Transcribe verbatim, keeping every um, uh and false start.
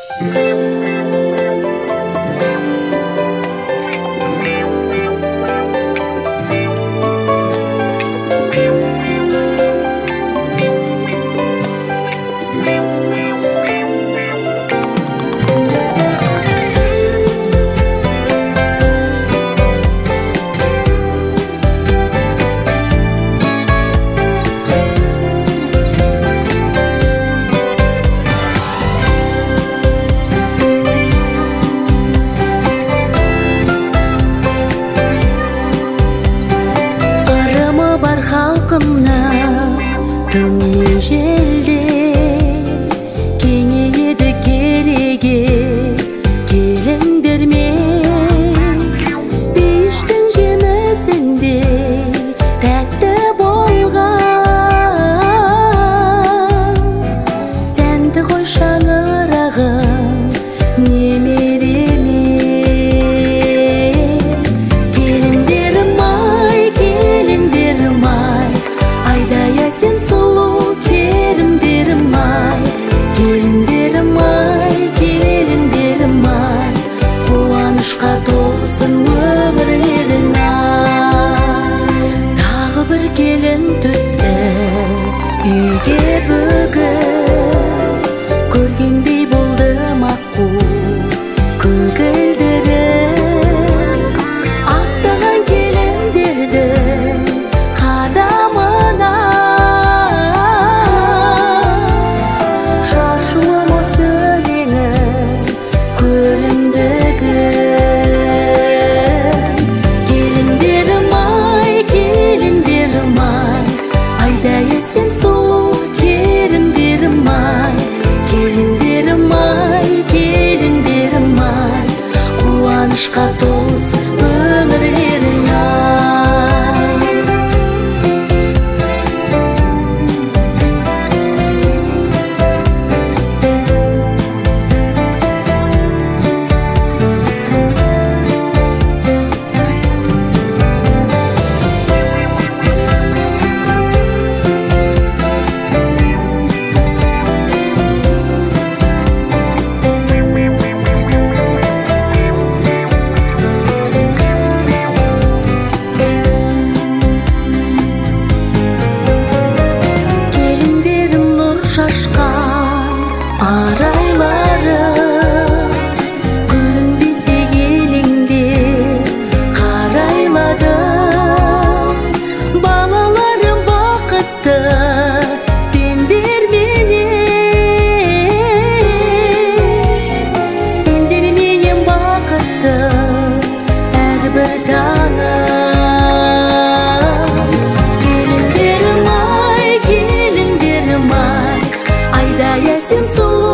Халқымна тым ежелде кеңейеді кереге келіндермен пештің жемісінде тәтті болған сәнді ғой шаңырағым немереме сен сұлу келіндерім ай, келіндерім ай, келіндерім ай, қуанышқа толсын өмірлерің ай. Тағы бір келін түсті үйге бүгін, көргендей болды маққу көгілдірі, аттаған келіндердің қадамына сен сұлу келіндерім ай, келіндерім ай, келіндерім ай, қуанышқа толсын өмірлерің ай. Арайлары көрінбесе елеңдеп қарайладым, балаларым бақытты сендерменен, сендерменен бақытты әрбір таңым. Келіндерім ай, келіндерім ай, айдай әсем сұлу